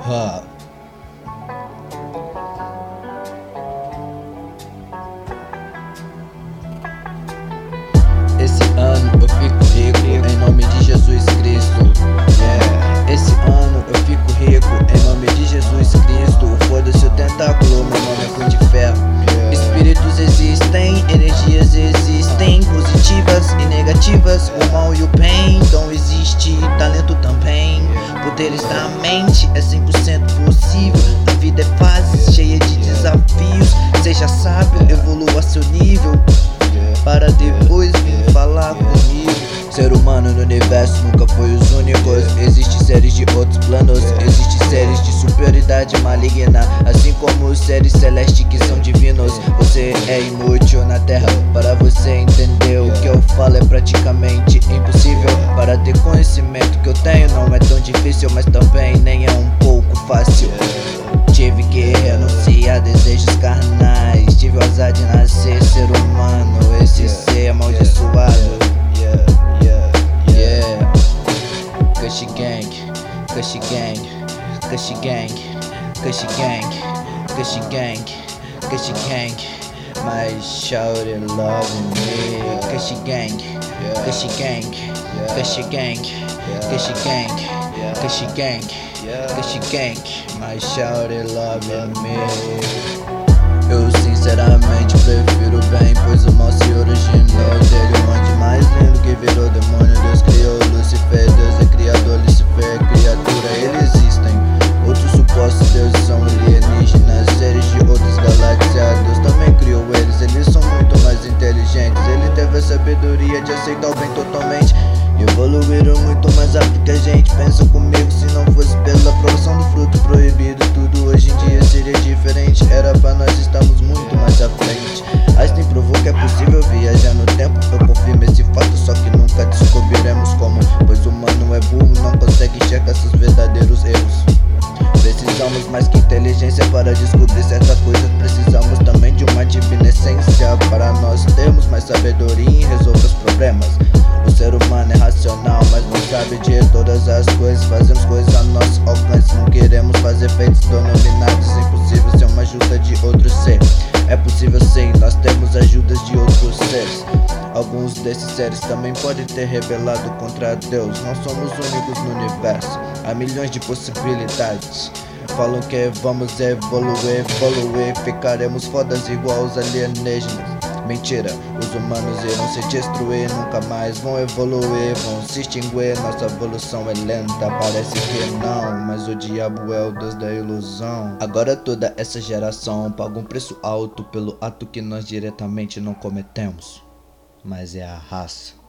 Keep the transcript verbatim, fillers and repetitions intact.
Ha. Esse ano eu fico rico em nome de Jesus Cristo. Yeah. Esse ano eu fico rico em nome de Jesus Cristo. Foda-se o tentáculo, meu nome é Punho de Ferro. Espíritos existem, energias existem, positivas e negativas. O mal e o bem, não existe talento também. Poderes da mente é cem por cento possível. A vida é fase, cheia de desafios. Seja sábio, evolua seu nível, para depois vir falar comigo. Ser humano no universo nunca foi os únicos. Existem séries de outros planos, existem séries de superioridade maligna, assim como os seres celestes que são divinos. Você é inútil na terra, para você entender o que eu falo é praticamente impossível. Para ter conhecimento que eu tenho não é tão difícil, mas também nem é um pouco fácil. Tive que renunciar a desejos carnais, tive o azar de nascer ser humano, esse ser amaldiçoado. Yeah, Kush Gang, Kush Gang, Kush Gang, Kush Gang, Kush Gang, Kush Gang. My shawty loving me. Kush Gang, Kush Gang, Kush Gang, Kush Gang, Kush Gang, Kush Gang. My shawty loving me. Eu sinceramente prefiro o bem, pois o mal se originou dele. O monte mais lindo que virou demônio. Deus criou Lucifer, Deus é criador, Lucifer é criatura. Eles existem, outros supostos deuses são alienígenas, seres de outras galáxias. Deus também criou eles, eles são muito mais inteligentes. Ele teve a sabedoria de aceitar o bem totalmente e evoluíram muito mais rápido que a gente. Pensa comigo, se não fosse pela aprovação do fruto proibido, tudo hoje em dia seria diferente. Era pra nós estarmos muito mais à frente. Einstein provou que é possível viajar no tempo. Eu confirmo esse fato, só que nunca descobriremos como, pois o humano é burro, não consegue enxergar seus verdadeiros erros. Precisamos mais que inteligência para descobrir certas coisas. Precisamos também de uma divina essência para nós termos mais sabedoria e resolver os problemas. O ser humano é racional, mas não sabe de todas as coisas. Fazemos coisas a nosso alcance, não queremos fazer feitos denominados impossíveis sem uma ajuda de outro ser. É possível sim, nós temos ajudas de outros seres. Alguns desses seres também podem ter rebelado contra Deus. Não somos únicos no universo, há milhões de possibilidades. Falam que vamos evoluir, evoluir, ficaremos fodas igual os alienígenas. Mentira, os humanos irão se destruir, nunca mais vão evoluir, vão se extinguir. Nossa evolução é lenta, parece que não, mas o diabo é o deus da ilusão. Agora toda essa geração paga um preço alto pelo ato que nós diretamente não cometemos, mas é a raça.